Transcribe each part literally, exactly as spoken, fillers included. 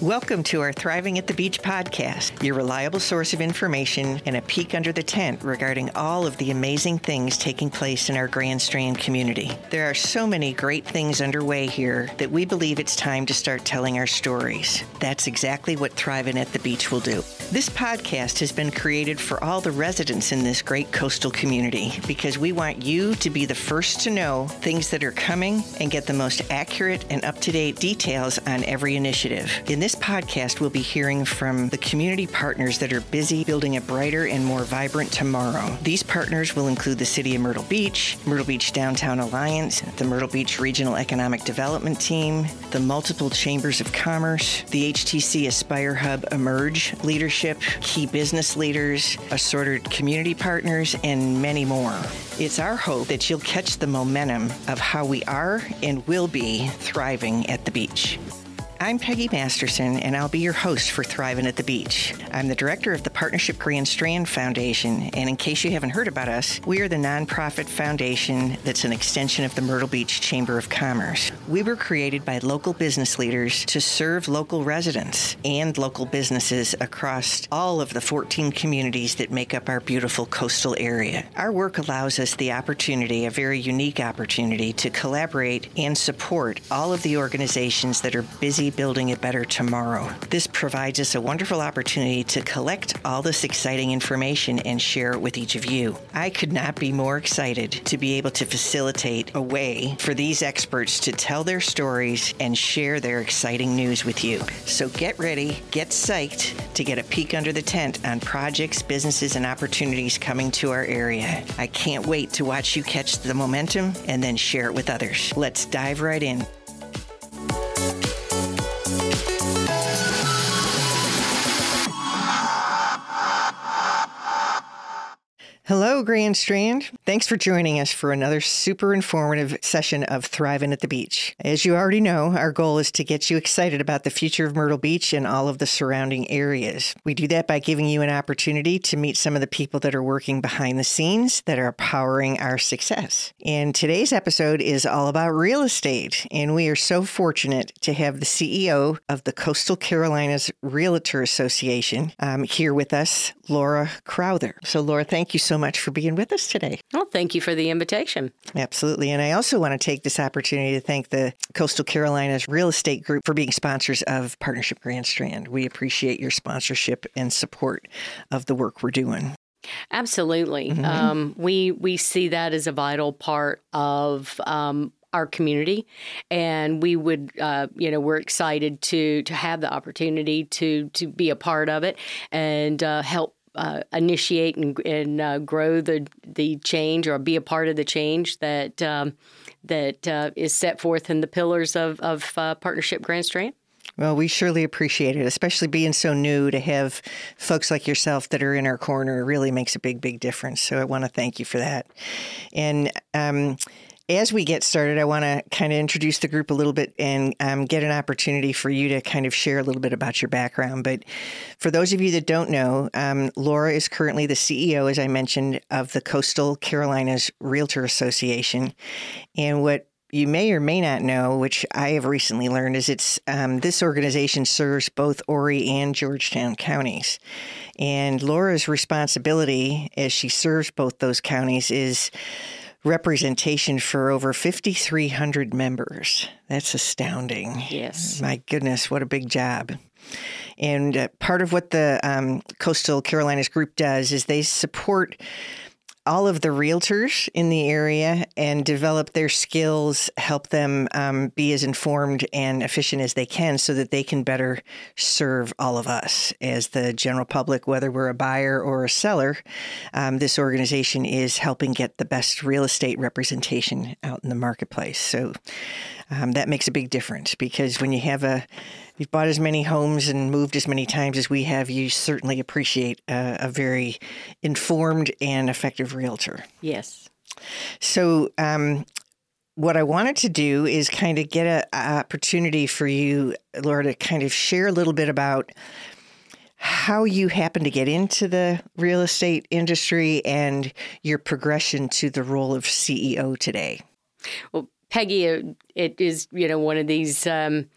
Welcome to our Thriving at the Beach podcast, your reliable source of information and a peek under the tent regarding all of the amazing things taking place in our Grand Strand community. There are so many great things underway here that we believe it's time to start telling our stories. That's exactly what Thriving at the Beach will do. This podcast has been created for all the residents in this great coastal community because we want you to be the first to know things that are coming and get the most accurate and up-to-date details on every initiative. In this podcast, we'll be hearing from the community partners that are busy building a brighter and more vibrant tomorrow. These partners will include the City of Myrtle Beach, Myrtle Beach Downtown Alliance, the Myrtle Beach Regional Economic Development Team, the multiple chambers of commerce, the H T C Aspire Hub Emerge leadership, key business leaders, assorted community partners, and many more. It's our hope that you'll catch the momentum of how we are and will be thriving at the beach. I'm Peggy Masterson, and I'll be your host for Thriving at the Beach. I'm the director of the Partnership Grand Strand Foundation, and in case you haven't heard about us, we are the nonprofit foundation that's an extension of the Myrtle Beach Chamber of Commerce. We were created by local business leaders to serve local residents and local businesses across all of the fourteen communities that make up our beautiful coastal area. Our work allows us the opportunity, a very unique opportunity, to collaborate and support all of the organizations that are busy building a better tomorrow. This provides us a wonderful opportunity to collect all this exciting information and share it with each of you. I could not be more excited to be able to facilitate a way for these experts to tell their stories and share their exciting news with you. So get ready, get psyched to get a peek under the tent on projects, businesses, and opportunities coming to our area. I can't wait to watch you catch the momentum and then share it with others. Let's dive right in. Hello, Grand Strand. Thanks for joining us for another super informative session of Thriving at the Beach. As you already know, our goal is to get you excited about the future of Myrtle Beach and all of the surrounding areas. We do that by giving you an opportunity to meet some of the people that are working behind the scenes that are powering our success. And today's episode is all about real estate, and we are so fortunate to have the C E O of the Coastal Carolinas Realtor Association um, here with us, Laura Crowther. So, Laura, thank you so much for being with us today. Well, thank you for the invitation. Absolutely. And I also want to take this opportunity to thank the Coastal Carolinas Real Estate Group for being sponsors of Partnership Grand Strand. We appreciate your sponsorship and support of the work we're doing. Absolutely. Mm-hmm. Um, we we see that as a vital part of um, our community, and we would, uh, you know, we're excited to to have the opportunity to to be a part of it and uh, help Uh, initiate and, and uh, grow the the change, or be a part of the change that um, that uh, is set forth in the pillars of of uh, Partnership Grand Strand. Well, we surely appreciate it, especially being so new. To have folks like yourself that are in our corner really makes a big, big difference. So I want to thank you for that. And um, as we get started, I want to kind of introduce the group a little bit and um, get an opportunity for you to kind of share a little bit about your background. But for those of you that don't know, um, Laura is currently the C E O, as I mentioned, of the Coastal Carolinas Realtor Association. And what you may or may not know, which I have recently learned, is it's um, this organization serves both Horry and Georgetown counties. And Laura's responsibility, as she serves both those counties, is representation for over fifty-three hundred members. That's astounding. Yes. My goodness, what a big job. And uh, part of what the um, Coastal Carolinas group does is they support all of the realtors in the area and develop their skills, help them um, be as informed and efficient as they can so that they can better serve all of us as the general public, whether we're a buyer or a seller. Um, this organization is helping get the best real estate representation out in the marketplace. So um, that makes a big difference, because when you have a You've bought as many homes and moved as many times as we have, you certainly appreciate a, a very informed and effective realtor. Yes. So um, what I wanted to do is kind of get an opportunity for you, Laura, to kind of share a little bit about how you happen to get into the real estate industry and your progression to the role of C E O today. Well, Peggy, it is, you know, one of these um,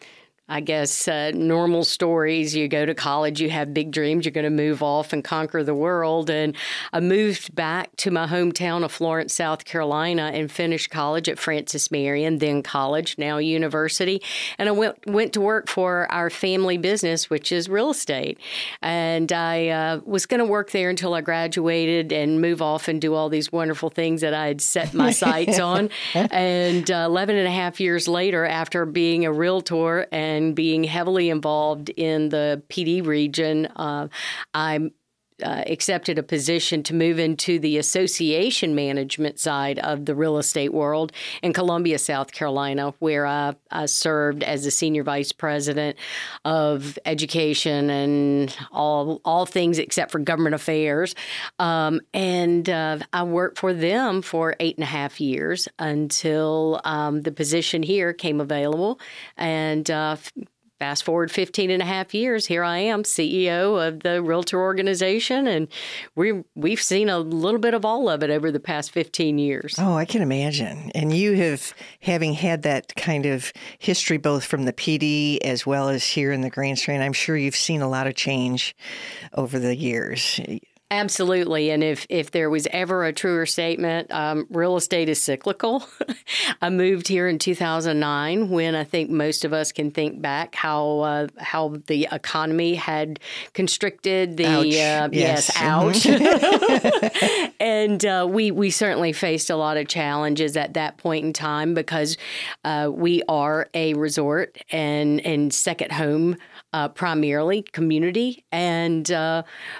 I guess, uh, normal stories. You go to college, you have big dreams, you're going to move off and conquer the world. And I moved back to my hometown of Florence, South Carolina, and finished college at Francis Marion, then college, now university. And I went, went to work for our family business, which is real estate. And I uh, was going to work there until I graduated and move off and do all these wonderful things that I had set my sights on. And uh, eleven and a half years later, after being a realtor and and being heavily involved in the P D region, uh, I uh, accepted a position to move into the association management side of the real estate world in Columbia, South Carolina, where I, I served as the senior vice president of education and all all things except for government affairs. Um, and uh, I worked for them for eight and a half years until um, the position here came available. And uh, fast forward fifteen and a half years, here I am, C E O of the Realtor organization, and we, we've seen a little bit of all of it over the past fifteen years. Oh, I can imagine. And you have, having had that kind of history both from the P D as well as here in the Grand Strand, I'm sure you've seen a lot of change over the years. Absolutely. And if, if there was ever a truer statement, um, real estate is cyclical. I moved here in two thousand nine when I think most of us can think back how uh, how the economy had constricted the ouch. Uh, yes, yes ouch. Mm-hmm. And uh, we, we certainly faced a lot of challenges at that point in time because uh, we are a resort and, and second home uh, primarily community. And uh,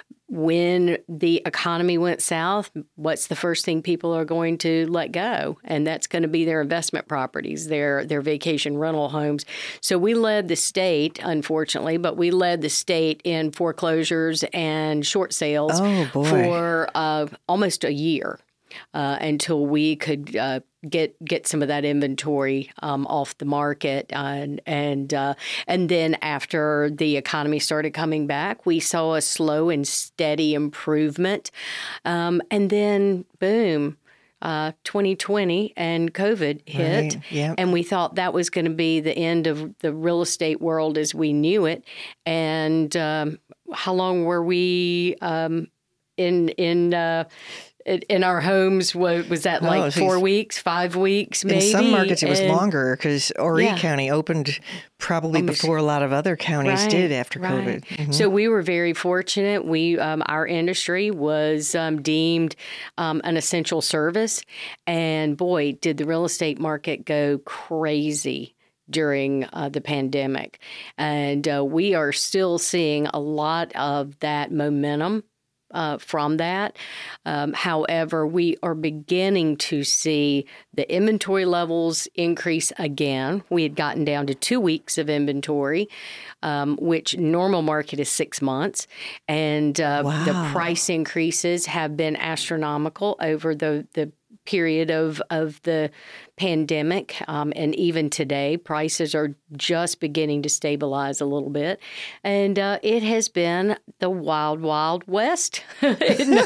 when the economy went south, what's the first thing people are going to let go? And that's going to be their investment properties, their their vacation rental homes. So we led the state, unfortunately, but we led the state in foreclosures and short sales oh, boy. for uh, almost a year. Uh, until we could uh, get get some of that inventory um, off the market, uh, and and uh, and then after the economy started coming back, we saw a slow and steady improvement, um, and then boom. Uh, twenty twenty and COVID hit, right. Yep. and we thought that was going to be the end of the real estate world as we knew it. And um, how long were we um, in in? Uh, In our homes, what was that like? Oh, four weeks, five weeks, maybe? In some markets, it was and, longer because Horry yeah. County opened probably Almost, before a lot of other counties right, did after right. COVID. Mm-hmm. So we were very fortunate. We, um, our industry was um, deemed um, an essential service, and boy, did the real estate market go crazy during uh, the pandemic, and uh, we are still seeing a lot of that momentum. Uh, from that. Um, however, we are beginning to see the inventory levels increase again. We had gotten down to two weeks of inventory, um, which normal market is six months. And uh, wow. the price increases have been astronomical over the, the period of, of the pandemic. Um, and even today, prices are just beginning to stabilize a little bit. And uh, it has been the wild, wild west in,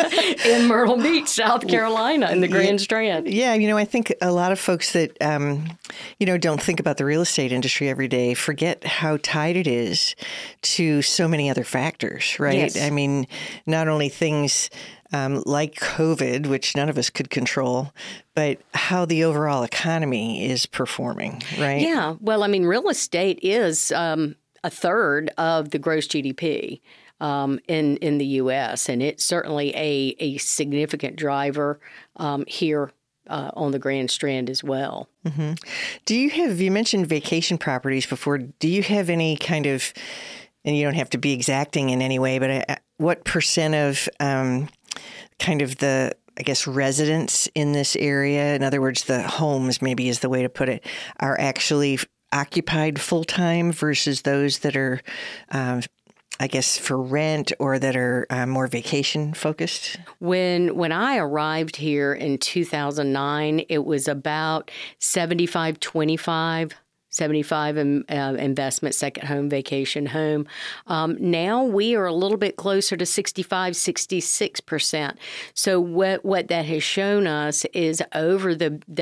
in Myrtle Beach, South Carolina, in the Grand Strand. Yeah, you know, I think a lot of folks that, um, you know, don't think about the real estate industry every day forget how tied it is to so many other factors, right? Yes. I mean, not only things Um, like COVID, which none of us could control, but how the overall economy is performing, right? Yeah. Well, I mean, real estate is um, a third of the gross G D P um, in in the U S, and it's certainly a, a significant driver um, here uh, on the Grand Strand as well. Mm-hmm. Do you have, you mentioned vacation properties before, do you have any kind of, and you don't have to be exacting in any way, but uh, what percent of um, kind of the, I guess, residents in this area, in other words, the homes maybe is the way to put it, are actually occupied full-time versus those that are, um, I guess, for rent or that are uh, more vacation-focused? When when I arrived here in two thousand nine, it was about seventy-five twenty-five. seventy-five in, uh, investment, second home, vacation home. Um, now we are a little bit closer to sixty-five, sixty-six percent. So what what that has shown us is over the that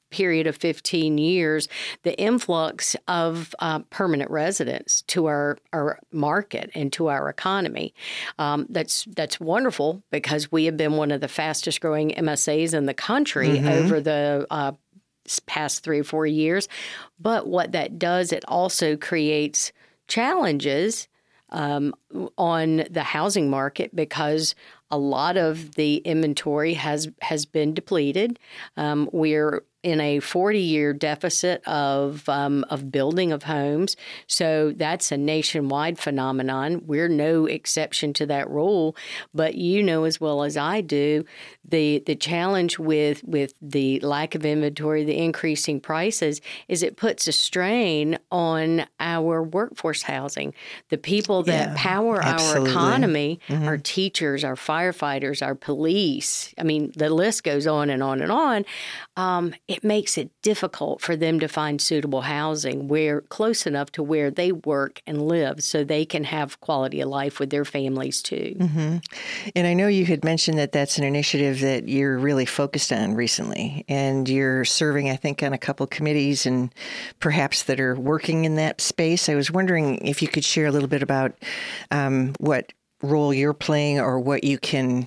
period of fifteen years, the influx of uh, permanent residents to our, our market and to our economy. Um, that's that's wonderful because we have been one of the fastest growing M S As in the country mm-hmm. over the uh, past three or four years. But what that does, it also creates challenges um, on the housing market because a lot of the inventory has has been depleted. Um, we're in a forty-year deficit of um, of building of homes. So that's a nationwide phenomenon. We're no exception to that rule. But you know as well as I do, the the challenge with with the lack of inventory, the increasing prices, is it puts a strain on our workforce housing. The people that yeah, power absolutely. Our economy, mm-hmm. our teachers, our firefighters, our police. I mean, the list goes on and on and on. Um, it makes it difficult for them to find suitable housing where close enough to where they work and live so they can have quality of life with their families too. Mm-hmm. And I know you had mentioned that that's an initiative that you're really focused on recently, and you're serving, I think, on a couple committees and perhaps that are working in that space. I was wondering if you could share a little bit about um, what role you're playing or what you can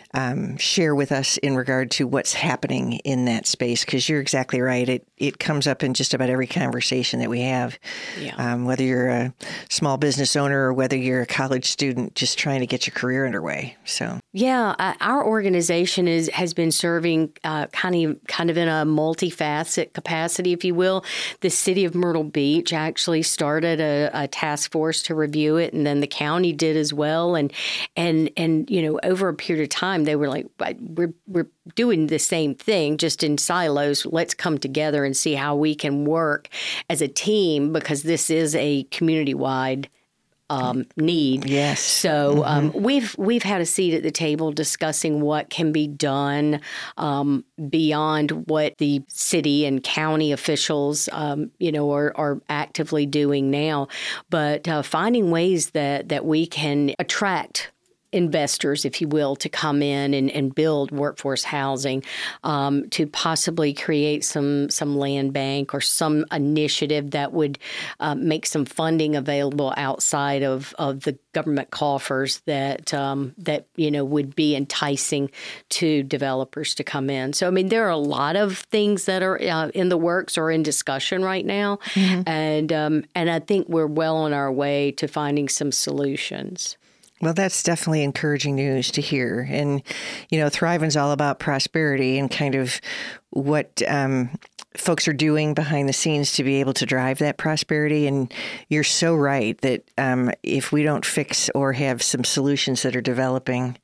Um, share with us in regard to what's happening in that space, because you're exactly right. It it comes up in just about every conversation that we have, yeah. um, whether you're a small business owner or whether you're a college student just trying to get your career underway. So yeah, uh, our organization is has been serving uh, kind of kind of in a multifaceted capacity, if you will. The city of Myrtle Beach actually started a, a task force to review it, and then the county did as well. And and and you know, over a period of time, they were like, we're we're doing the same thing, just in silos. Let's come together and see how we can work as a team, because this is a community-wide um, need. Yes. So mm-hmm. um, we've we've had a seat at the table discussing what can be done um, beyond what the city and county officials, um, you know, are, are actively doing now, but uh, finding ways that that we can attract investors, if you will, to come in and, and build workforce housing, um, to possibly create some some land bank or some initiative that would uh, make some funding available outside of, of the government coffers that um, that you know would be enticing to developers to come in. So I mean, there are a lot of things that are uh, in the works or in discussion right now, mm-hmm. and um, and I think we're well on our way to finding some solutions. Well, that's definitely encouraging news to hear. And, you know, Thriving's all about prosperity and kind of what um, folks are doing behind the scenes to be able to drive that prosperity. And you're so right that um, if we don't fix or have some solutions that are developing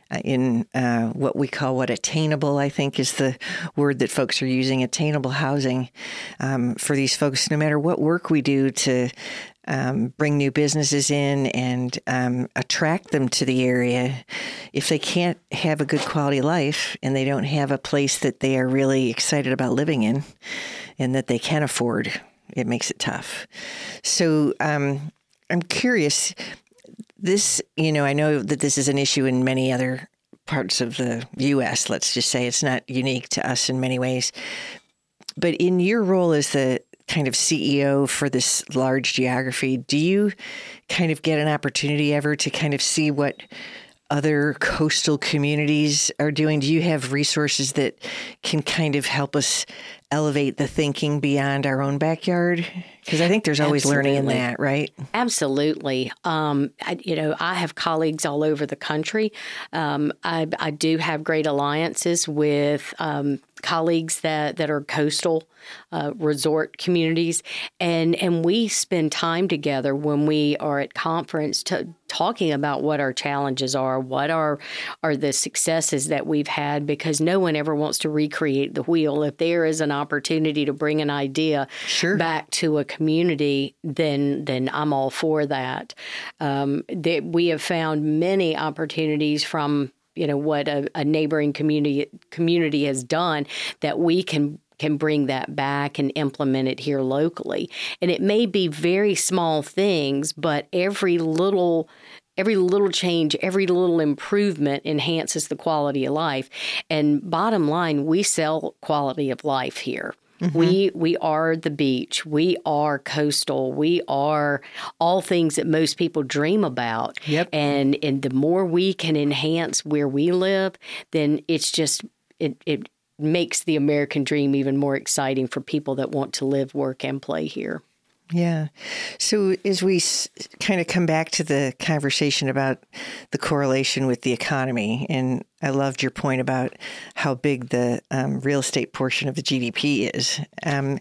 in uh, what we call what attainable, I think is the word that folks are using, attainable housing um, for these folks, no matter what work we do to Um, bring new businesses in and um, attract them to the area. If they can't have a good quality of life and they don't have a place that they are really excited about living in and that they can afford, it makes it tough. So um, I'm curious, this, you know, I know that this is an issue in many other parts of the U S, let's just say. It's not unique to us in many ways. But in your role as the kind of C E O for this large geography, do you kind of get an opportunity ever to kind of see what other coastal communities are doing? Do you have resources that can kind of help us elevate the thinking beyond our own backyard? Because I think there's always Absolutely. Learning in that, right? Absolutely. Um, I, you know, I have colleagues all over the country. Um, I, I do have great alliances with um, colleagues that, that are coastal uh, resort communities. And, and we spend time together when we are at conference to, talking about what our challenges are, what are, are the successes that we've had, because no one ever wants to recreate the wheel. If there is an opportunity to bring an idea sure. back to a community, then then I'm all for that. Um, that we have found many opportunities from you know what a, a neighboring community community has done that we can can bring that back and implement it here locally. And it may be very small things, but every little every little change, every little improvement enhances the quality of life. And bottom line, we sell quality of life here. Mm-hmm. We we are the beach. We are coastal. We are all things that most people dream about. Yep. And and the more we can enhance where we live, then it's just it it makes the American dream even more exciting for people that want to live, work, and play here. Yeah. So as we s- kind of come back to the conversation about the correlation with the economy, and I loved your point about how big the um, real estate portion of the G D P is. Um,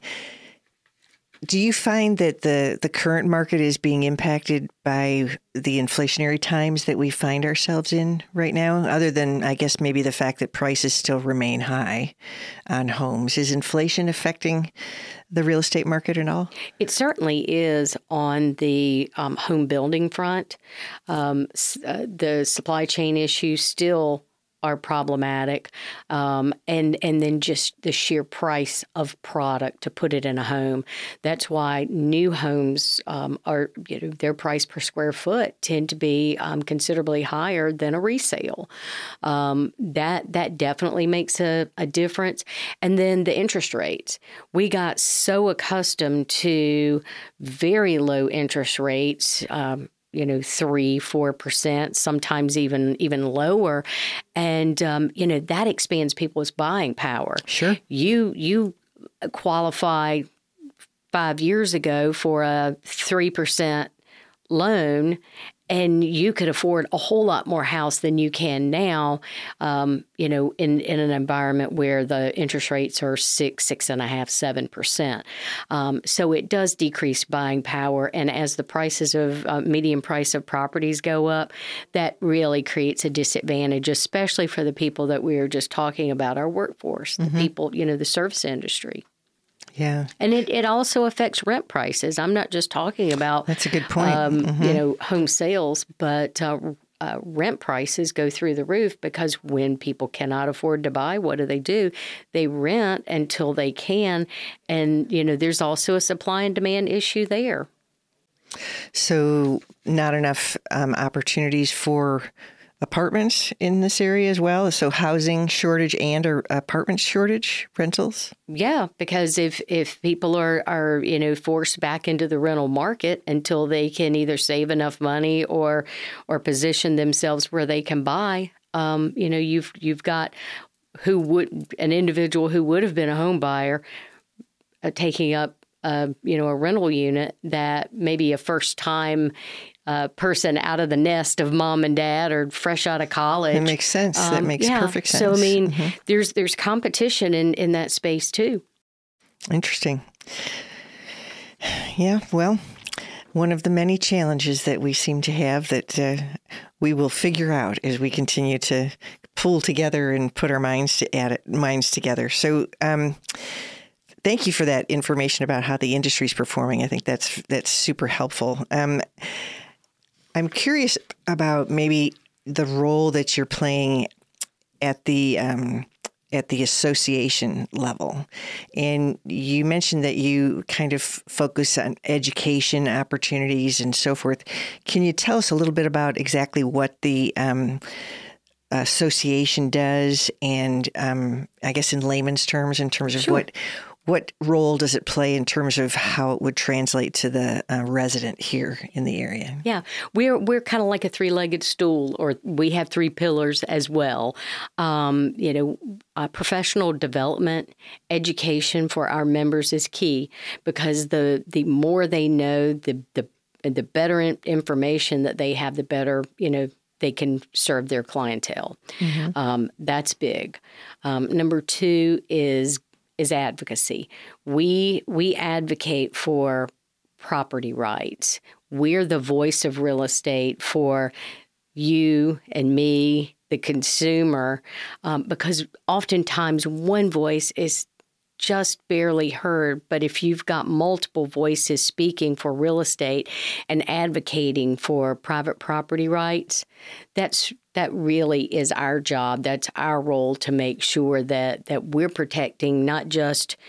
do you find that the, the current market is being impacted by the inflationary times that we find ourselves in right now, other than, I guess, maybe the fact that prices still remain high on homes? Is inflation affecting the real estate market at all? It certainly is on the um, home building front. Um, uh, the supply chain issues still are problematic, um, and and then just the sheer price of product to put it in a home. That's why new homes um, are, you know, their price per square foot tend to be um, considerably higher than a resale. Um, that that definitely makes a, a difference. And then the interest rates. We got so accustomed to very low interest rates. Um, you know, three, four percent, sometimes even even lower. And, um, you know, that expands people's buying power. Sure. You you qualify five years ago for a three percent loan, and you could afford a whole lot more house than you can now, um, you know, in, in an environment where the interest rates are six, six and a half, seven percent. Um, so it does decrease buying power. And as the prices of uh, median price of properties go up, that really creates a disadvantage, especially for the people that we were just talking about, our workforce, mm-hmm. the people, you know, the service industry. Yeah. And it, it also affects rent prices. I'm not just talking about that's a good point. Um, mm-hmm. you know, home sales, but uh, uh, rent prices go through the roof because when people cannot afford to buy, what do they do? They rent until they can. And, you know, there's also a supply and demand issue there. So not enough um, opportunities for apartments in this area as well? So housing shortage and or apartment shortage, rentals? Yeah, because if, if people are, are, you know, forced back into the rental market until they can either save enough money or or position themselves where they can buy, um, you know, you've you've got who would an individual who would have been a home buyer uh, taking up, uh, you know, a rental unit that maybe a first time Uh, person out of the nest of mom and dad or fresh out of college. That makes sense. Um, that makes yeah. perfect sense. So, I mean, mm-hmm. there's there's competition in, in that space, too. Interesting. Yeah, well, one of the many challenges that we seem to have that uh, we will figure out as we continue to pull together and put our minds to add it, minds together. So, um, thank you for that information about how the industry is performing. I think that's that's super helpful. Um, I'm curious about maybe the role that you're playing at the um, at the association level. And you mentioned that you kind of focus on education opportunities and so forth. Can you tell us a little bit about exactly what the um, association does and um, I guess in layman's terms, in terms of Sure. what What role does it play in terms of how it would translate to the uh, resident here in the area? Yeah, we're we're kind of like a three-legged stool, or we have three pillars as well. Um, you know, uh, professional development, education for our members is key because the the more they know, the the the better information that they have, the better, you know, they can serve their clientele. Mm-hmm. Um, that's big. Um, number two is is advocacy. We we advocate for property rights. We're the voice of real estate for you and me, the consumer, um, because oftentimes one voice is just barely heard. But if you've got multiple voices speaking for real estate and advocating for private property rights, that's that really is our job. That's our role to make sure that that we're protecting not just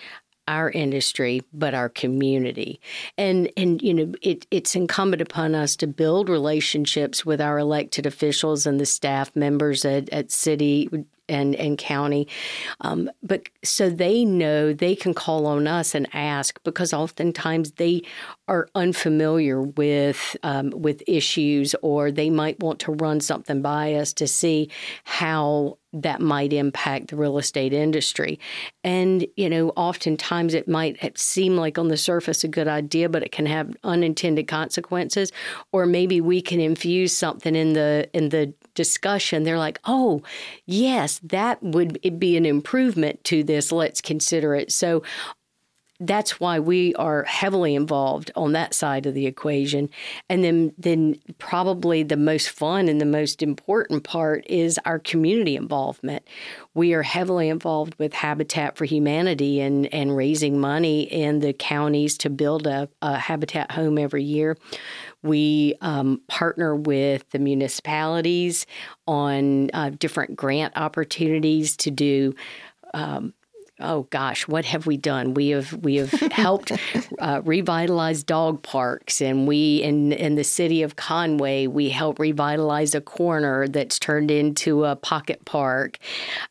our industry, but our community. And, and you know, it, it's incumbent upon us to build relationships with our elected officials and the staff members at, at city and, and county. Um, but so they know they can call on us and ask, because oftentimes they are unfamiliar with um, with issues, or they might want to run something by us to see how that might impact the real estate industry. And, you know, oftentimes it might seem like on the surface a good idea, but it can have unintended consequences. Or maybe we can infuse something in the in the discussion. They're like, oh, yes, that would be an improvement to this. Let's consider it. So that's why we are heavily involved on that side of the equation. And then, then probably the most fun and the most important part is our community involvement. We are heavily involved with Habitat for Humanity and, and raising money in the counties to build a, a Habitat home every year. We um, partner with the municipalities on uh, different grant opportunities to do um, Oh gosh, what have we done? We have we have helped uh, revitalize dog parks, and we in in the city of Conway we helped revitalize a corner that's turned into a pocket park.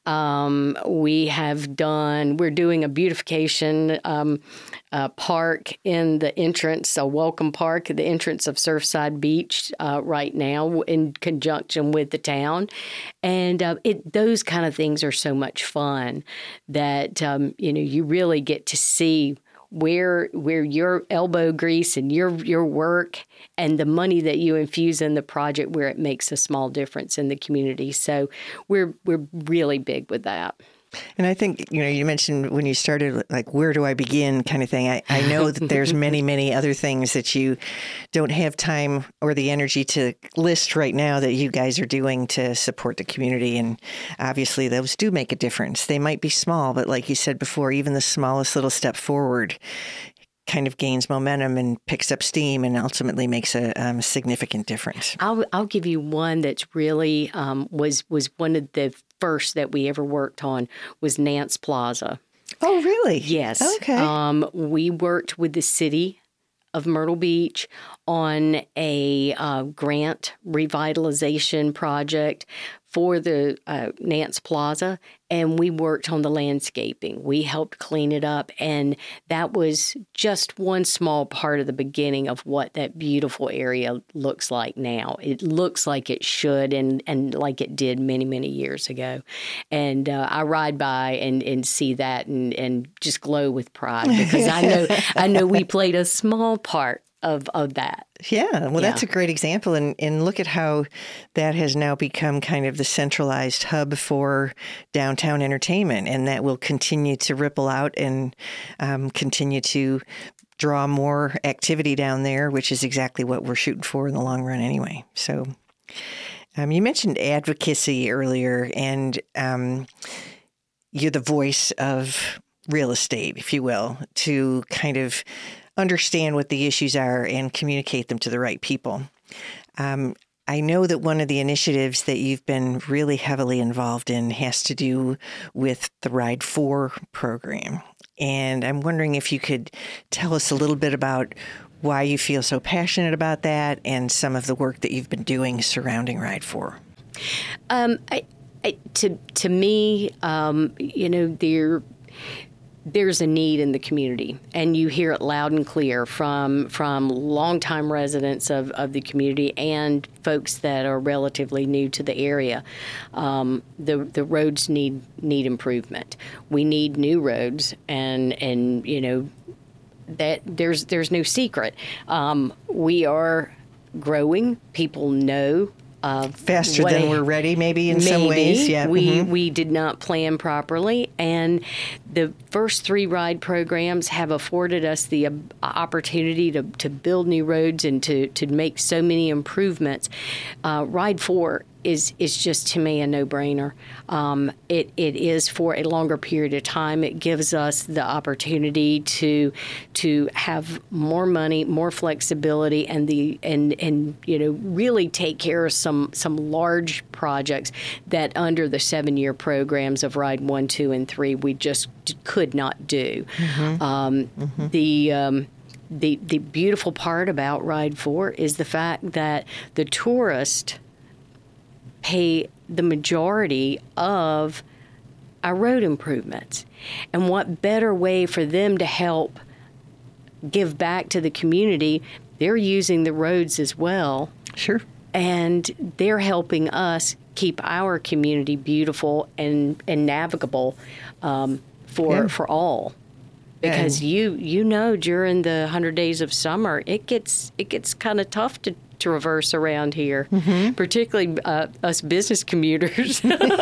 Um, we have done. We're doing a beautification um, uh, park in the entrance, a welcome park at the entrance of Surfside Beach uh, right now in conjunction with the town, and uh, it those kind of things are so much fun that. Um, you know, you really get to see where where your elbow grease and your your work and the money that you infuse in the project, where it makes a small difference in the community. So we're we're really big with that. And I think, you know, you mentioned when you started, like, where do I begin kind of thing. I, I know that there's many, many other things that you don't have time or the energy to list right now that you guys are doing to support the community. And obviously those do make a difference. They might be small, but like you said before, even the smallest little step forward kind of gains momentum and picks up steam and ultimately makes a um, significant difference. I'll I'll give you one that's really um, was was one of the first that we ever worked on was Nance Plaza. Oh, really? Yes. Okay. Um, we worked with the city of Myrtle Beach on a uh, grant revitalization project for the uh, Nance Plaza, and we worked on the landscaping. We helped clean it up, and that was just one small part of the beginning of what that beautiful area looks like now. It looks like it should and, and like it did many, many years ago. And uh, I ride by and, and see that and, and just glow with pride because I know I know we played a small part of of that. Yeah, well, yeah. That's a great example. And, and look at how that has now become kind of the centralized hub for downtown entertainment. And that will continue to ripple out and um, continue to draw more activity down there, which is exactly what we're shooting for in the long run anyway. So um, you mentioned advocacy earlier, and um, you're the voice of real estate, if you will, to kind of understand what the issues are and communicate them to the right people. Um, I know that one of the initiatives that you've been really heavily involved in has to do with the Ride For program. And I'm wondering if you could tell us a little bit about why you feel so passionate about that and some of the work that you've been doing surrounding Ride For. Um, I, I, to, to me, um, you know, there... There's a need in the community, and you hear it loud and clear from from longtime residents of, of the community and folks that are relatively new to the area. Um, the the roads need need improvement. We need new roads, and and you know that there's there's no secret. Um, we are growing. People know. Uh, Faster than I, we're ready, maybe in maybe. some ways. Yeah, we mm-hmm. we did not plan properly, and the first three ride programs have afforded us the uh, opportunity to, to build new roads and to, to make so many improvements. Uh, Ride For is is just, to me, a no-brainer. Um, it it is for a longer period of time. It gives us the opportunity to to have more money, more flexibility, and the and and you know really take care of some some large projects that under the seven-year programs of Ride One, Two, and Three we just could not do. Mm-hmm. Um, mm-hmm. The um, the the beautiful part about Ride four is the fact that the tourists pay the majority of our road improvements, and what better way for them to help give back to the community? They're using the roads as well. Sure. And they're helping us keep our community beautiful and, and navigable um, for Yeah. for all. Because And- you you know during the one hundred days of summer, it gets it gets kind of tough to traverse around here, mm-hmm. particularly uh, us business commuters.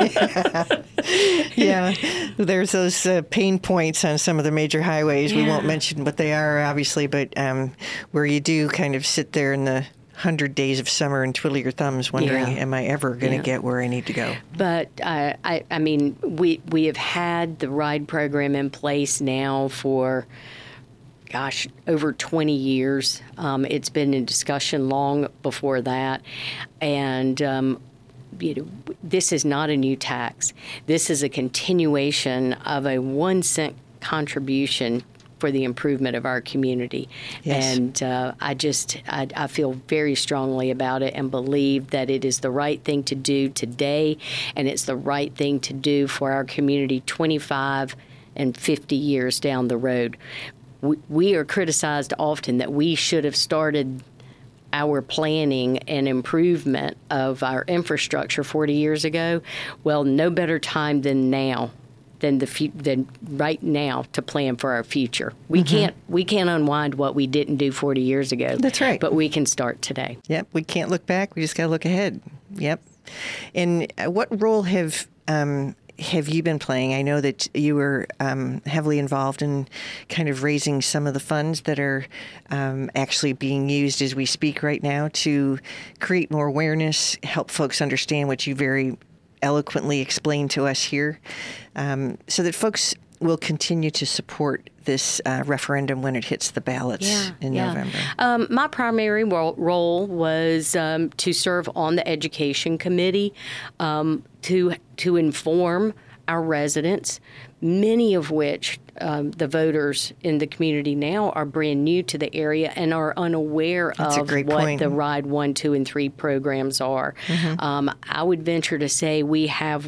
Yeah, there's those uh, pain points on some of the major highways. We Yeah. won't mention what they are, obviously, but um, where you do kind of sit there in the hundred days of summer and twiddle your thumbs, wondering, Yeah. "Am I ever going to Yeah. get where I need to go?" But uh, I, I mean, we we have had the RIDE program in place now for, gosh, over twenty years. Um, it's been in discussion long before that, and um, you know, this is not a new tax. This is a continuation of a one cent contribution for the improvement of our community. Yes. And uh, I just, I, I feel very strongly about it and believe that it is the right thing to do today, and it's the right thing to do for our community twenty-five and fifty years down the road. We, we are criticized often that we should have started our planning and improvement of our infrastructure forty years ago. Well, no better time than now. Than the fu- than right now to plan for our future. We mm-hmm. can't we can't unwind what we didn't do forty years ago. That's right. But we can start today. Yep, we can't look back. We just got to look ahead. Yep. And what role have um, have you been playing? I know that you were um, heavily involved in kind of raising some of the funds that are um, actually being used as we speak right now to create more awareness, help folks understand what you very eloquently explained to us here, um, so that folks will continue to support this uh, referendum when it hits the ballots yeah, in yeah. November. Um, my primary ro- role was um, to serve on the education committee um, to to inform our residents, many of which um, the voters in the community now are brand new to the area and are unaware That's of what point. the RIDE one, two, and three programs are. Mm-hmm. Um, I would venture to say we have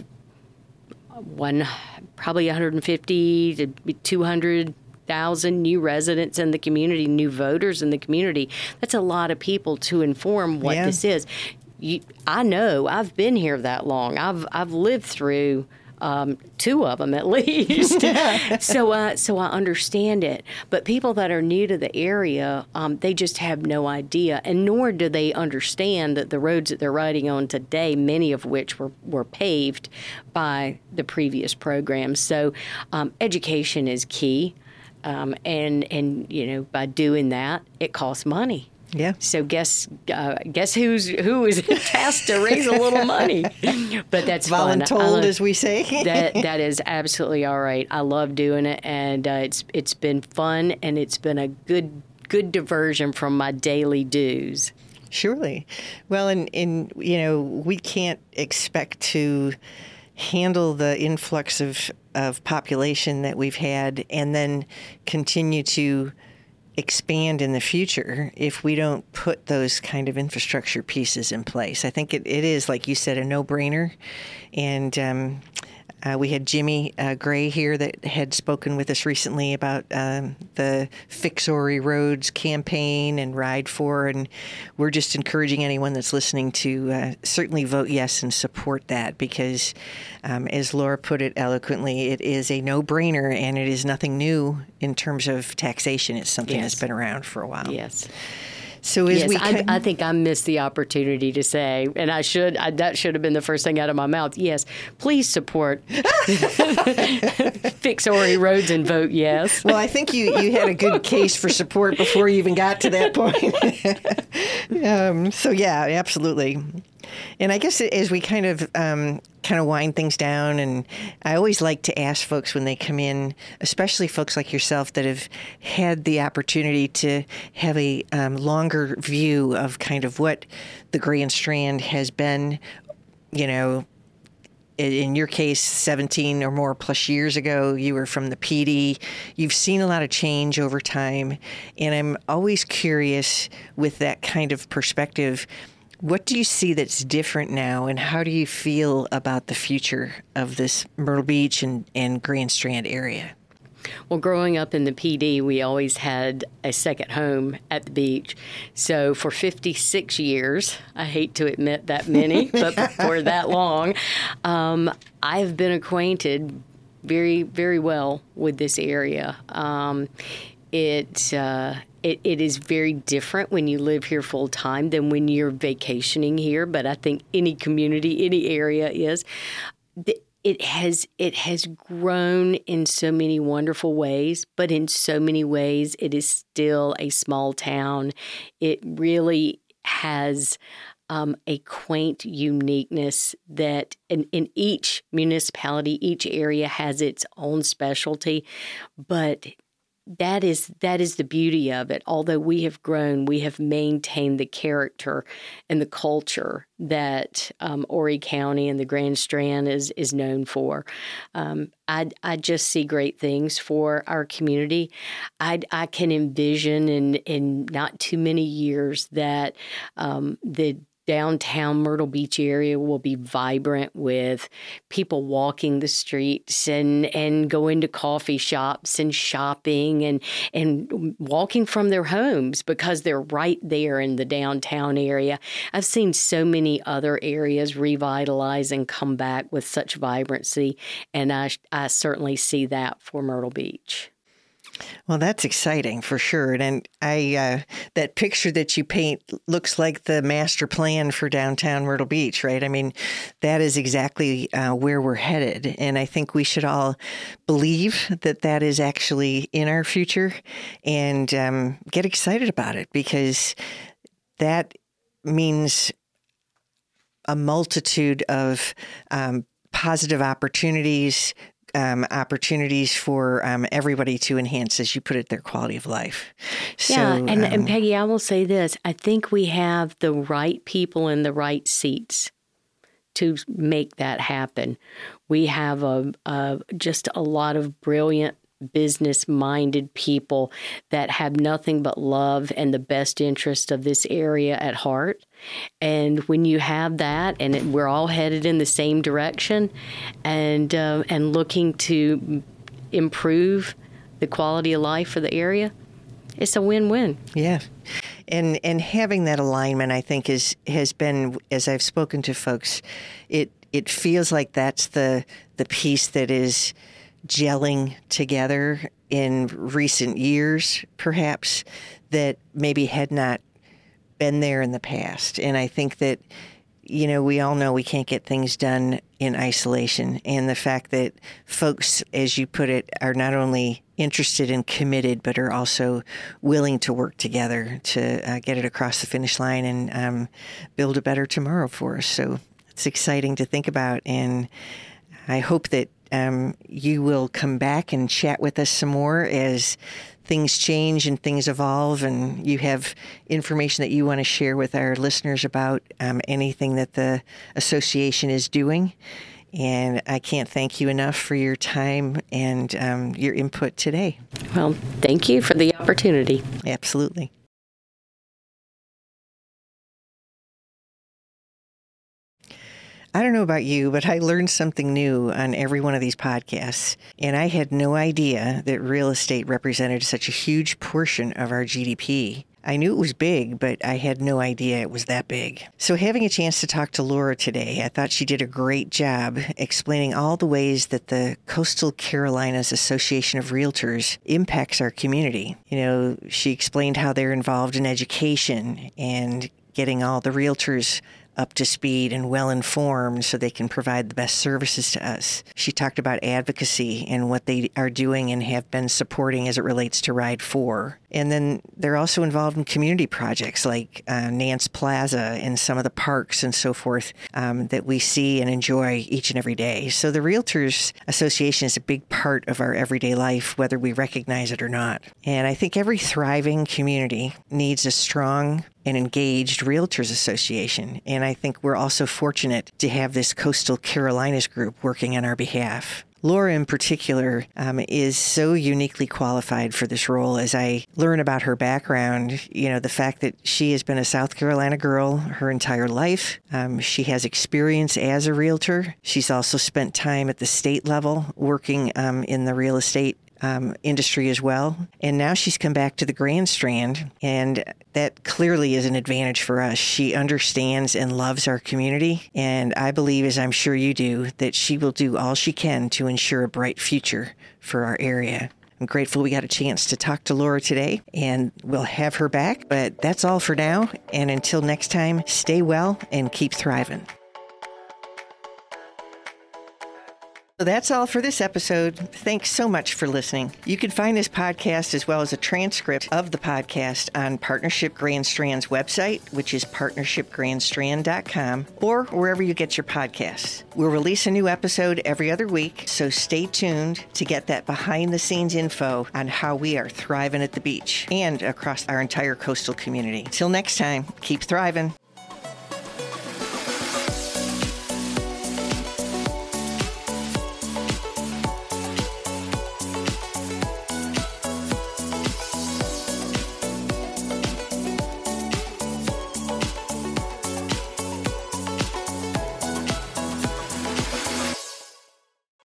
one, probably one hundred fifty to two hundred thousand new residents in the community, new voters in the community. That's a lot of people to inform what yeah. this is. You, I know. I've been here that long. I've I've lived through um, two of them at least. so uh, so I understand it. But people that are new to the area, um, they just have no idea, and nor do they understand that the roads that they're riding on today, many of which were, were paved by the previous programs. So um, education is key. Um, and, and, you know, by doing that, it costs money. Yeah. So guess uh, guess who's who is tasked to raise a little money, but that's voluntold, as we say. that that is absolutely all right. I love doing it, and uh, it's it's been fun, and it's been a good good diversion from my daily dues. Surely, well, and and you know we can't expect to handle the influx of of population that we've had, and then continue to expand in the future if we don't put those kind of infrastructure pieces in place. I think it, it is, like you said, a no-brainer. And um, uh, we had Jimmy uh, Gray here that had spoken with us recently about um, the Fix Horry Roads campaign and Ride four, and we're just encouraging anyone that's listening to uh, certainly vote yes and support that, because um, as Laura put it eloquently, it is a no-brainer, and it is nothing new in terms of taxation. It's something yes. that's been around for a while. Yes. So as yes, we I, can... I think I missed the opportunity to say, and I should, I, that should have been the first thing out of my mouth. Yes, please support Fix Horry Roads and vote yes. Well, I think you, you had a good case for support before you even got to that point. um, so, yeah, absolutely. And I guess as we kind of um, kind of wind things down, and I always like to ask folks when they come in, especially folks like yourself that have had the opportunity to have a um, longer view of kind of what the Grand Strand has been, you know, in your case, seventeen or more plus years ago, you were from the P D. You've seen a lot of change over time. And I'm always curious with that kind of perspective, what do you see that's different now, and how do you feel about the future of this Myrtle Beach and, and Grand Strand area? Well, growing up in the P D, we always had a second home at the beach. So for fifty-six years, I hate to admit that many, but for that long, um, I've been acquainted very, very well with this area. Um, it, uh, it it is very different when you live here full time than when you're vacationing here. But I think any community, any area is. The, It has it has grown in so many wonderful ways, but in so many ways, it is still a small town. It really has um, a quaint uniqueness that in, in each municipality, each area has its own specialty, but that is that is the beauty of it. Although we have grown, we have maintained the character and the culture that um, Horry County and the Grand Strand is is known for. Um, I I just see great things for our community. I I can envision in in not too many years that um, the downtown Myrtle Beach area will be vibrant with people walking the streets and, and going to coffee shops and shopping and, and walking from their homes because they're right there in the downtown area. I've seen so many other areas revitalize and come back with such vibrancy, and I, I certainly see that for Myrtle Beach. Well, that's exciting for sure. And I uh, that picture that you paint looks like the master plan for downtown Myrtle Beach, right? I mean, that is exactly uh, where we're headed. And I think we should all believe that that is actually in our future and um, get excited about it, because that means a multitude of um, positive opportunities, Um, opportunities for um, everybody to enhance, as you put it, their quality of life. So, yeah, and, um, and Peggy, I will say this. I think we have the right people in the right seats to make that happen. We have a, a just a lot of brilliant, business-minded people that have nothing but love and the best interest of this area at heart. And when you have that, and it, we're all headed in the same direction, and uh, and looking to improve the quality of life for the area, it's a win-win. Yeah. And and having that alignment, I think, is has been, as I've spoken to folks, it it feels like that's the the piece that is gelling together in recent years, perhaps, that maybe had not been there in the past. And I think that, you know, we all know we can't get things done in isolation. And the fact that folks, as you put it, are not only interested and committed, but are also willing to work together to uh, get it across the finish line and um, build a better tomorrow for us. So it's exciting to think about. And I hope that um, you will come back and chat with us some more as things change and things evolve, and you have information that you want to share with our listeners about um, anything that the association is doing. And I can't thank you enough for your time and um, your input today. Well, thank you for the opportunity. Absolutely. I don't know about you, but I learned something new on every one of these podcasts. And I had no idea that real estate represented such a huge portion of our G D P. I knew it was big, but I had no idea it was that big. So having a chance to talk to Laura today, I thought she did a great job explaining all the ways that the Coastal Carolinas Association of Realtors impacts our community. You know, she explained how they're involved in education and getting all the realtors up to speed and well-informed so they can provide the best services to us. She talked about advocacy and what they are doing and have been supporting as it relates to Ride four. And then they're also involved in community projects like uh, Nance Plaza and some of the parks and so forth um, that we see and enjoy each and every day. So the Realtors Association is a big part of our everyday life, whether we recognize it or not. And I think every thriving community needs a strong and engaged Realtors Association. And I think we're also fortunate to have this Coastal Carolinas group working on our behalf. Laura, in particular, um, is so uniquely qualified for this role. As I learn about her background, you know, the fact that she has been a South Carolina girl her entire life. Um, she has experience as a realtor. She's also spent time at the state level working um, in the real estate Um, industry as well. And now she's come back to the Grand Strand, and that clearly is an advantage for us. She understands and loves our community, and I believe, as I'm sure you do, that she will do all she can to ensure a bright future for our area. I'm grateful we got a chance to talk to Laura today, and we'll have her back. But that's all for now, and until next time, stay well and keep thriving. So that's all for this episode. Thanks so much for listening. You can find this podcast as well as a transcript of the podcast on Partnership Grand Strand's website, which is partnership grand strand dot com, or wherever you get your podcasts. We'll release a new episode every other week, so stay tuned to get that behind-the-scenes info on how we are thriving at the beach and across our entire coastal community. Till next time, keep thriving.